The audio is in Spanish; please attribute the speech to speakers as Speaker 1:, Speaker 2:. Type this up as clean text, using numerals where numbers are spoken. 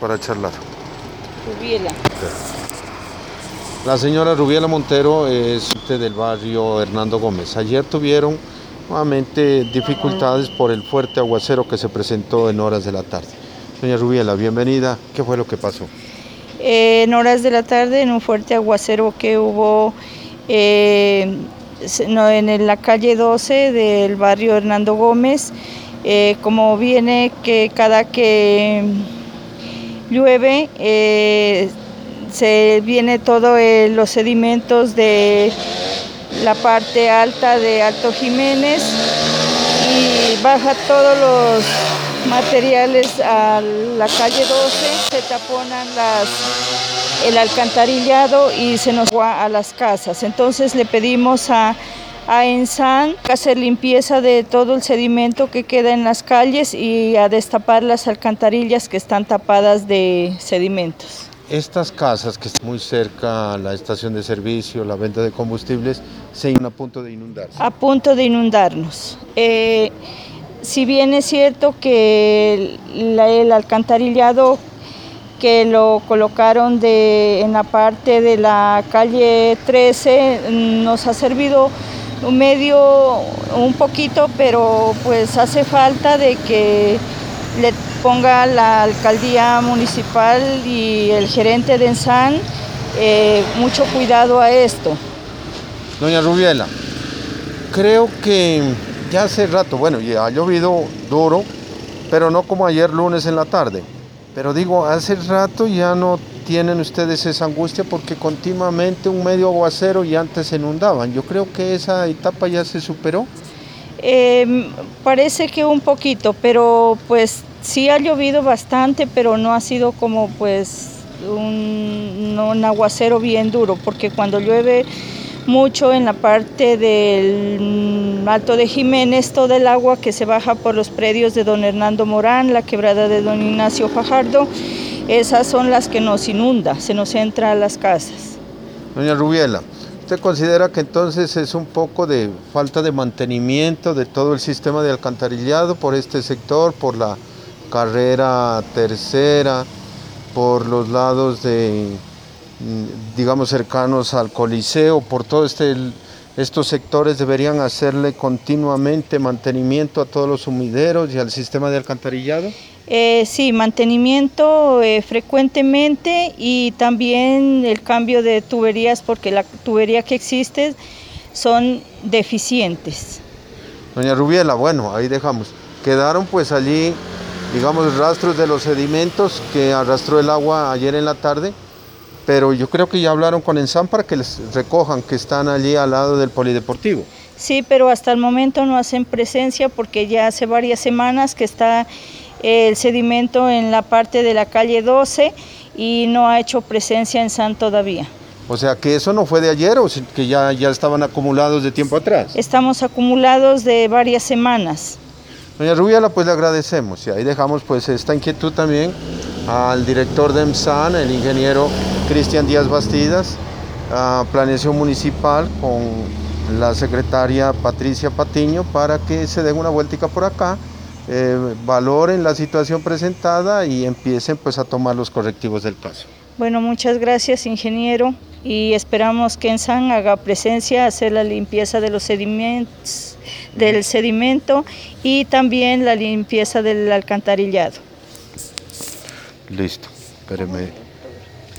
Speaker 1: para charlar.
Speaker 2: Rubiela.
Speaker 1: La señora Rubiela Montero es del barrio Hernando Gómez. Ayer tuvieron nuevamente dificultades por el fuerte aguacero que se presentó en horas de la tarde. Doña Rubiela, bienvenida. ¿Qué fue lo que pasó?
Speaker 2: En horas de la tarde, en un fuerte aguacero que hubo en la calle 12 del barrio Hernando Gómez, como viene que cada que llueve, se viene todo los sedimentos de la parte alta de Alto Jiménez y baja todos los materiales a la calle 12, se taponan el alcantarillado y se nos va a las casas. Entonces le pedimos a ENSAN hacer limpieza de todo el sedimento que queda en las calles y a destapar las alcantarillas que están tapadas de sedimentos.
Speaker 1: Estas casas que están muy cerca a la estación de servicio, la venta de combustibles, se encuentran a punto de inundarse.
Speaker 2: A punto de inundarnos. Si bien es cierto que el alcantarillado que lo colocaron en la parte de la calle 13 nos ha servido un poquito, pero pues hace falta de que le ponga la alcaldía municipal y el gerente de ENSAN mucho cuidado a esto.
Speaker 1: Doña Rubiela, creo que ya hace rato, bueno, ya ha llovido duro, pero no como ayer lunes en la tarde. Pero digo, hace rato ya no tienen ustedes esa angustia porque continuamente un medio aguacero y antes se inundaban. Yo creo que esa etapa ya se superó.
Speaker 2: Parece que un poquito, pero pues sí ha llovido bastante, pero no ha sido como pues un aguacero bien duro, porque cuando llueve mucho en la parte del Alto de Jiménez, todo el agua que se baja por los predios de don Hernando Morán, la quebrada de don Ignacio Fajardo, esas son las que nos inunda, se nos entra a las casas.
Speaker 1: Doña Rubiela, ¿usted considera que entonces es un poco de falta de mantenimiento de todo el sistema de alcantarillado por este sector, por la carrera tercera, por los lados digamos cercanos al Coliseo, por todo estos sectores deberían hacerle continuamente mantenimiento a todos los sumideros y al sistema de alcantarillado?
Speaker 2: Sí, mantenimiento frecuentemente y también el cambio de tuberías porque la tubería que existe son deficientes.
Speaker 1: Doña Rubiela, bueno, ahí dejamos. Quedaron pues allí, digamos, rastros de los sedimentos que arrastró el agua ayer en la tarde, pero yo creo que ya hablaron con ENSAN para que les recojan, que están allí al lado del polideportivo.
Speaker 2: Sí, pero hasta el momento no hacen presencia porque ya hace varias semanas que está el sedimento en la parte de la calle 12 y no ha hecho presencia ENSAN todavía.
Speaker 1: O sea, que eso no fue de ayer o que ya estaban acumulados de tiempo atrás.
Speaker 2: Estamos acumulados de varias semanas.
Speaker 1: Doña Rubiela, pues le agradecemos y ahí dejamos pues esta inquietud también al director de ENSAN, el ingeniero Cristian Díaz Bastidas, a Planeación Municipal con la secretaria Patricia Patiño para que se den una vueltica por acá, valoren la situación presentada y empiecen pues a tomar los correctivos del caso.
Speaker 2: Bueno, muchas gracias, ingeniero, y esperamos que ENSAN haga presencia, hacer la limpieza de los sedimentos, del sedimento y también la limpieza del alcantarillado.
Speaker 1: Listo, espéreme.